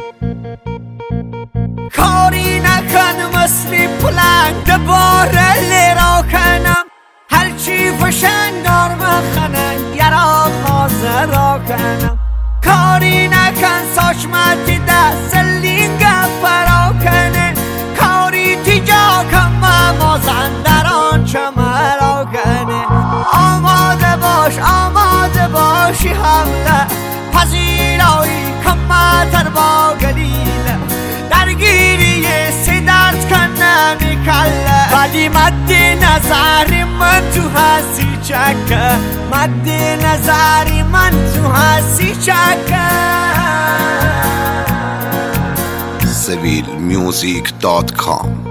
کاری نکن مثلی پلنگ باره را کنم هرچی فشنگار مخنن یرا خوازه را کنم کاری نکن ساشمتی دست لینگا فرا کنه کاری تیجا کم مازندران چمرا کنه آماده باشی حمله پذیرایی کمتر با گلیله درگیری سیدرد کنه میکله ولی مد نظری من تو هستی چکه مد نظری من تو هستی چکه civilmusic.com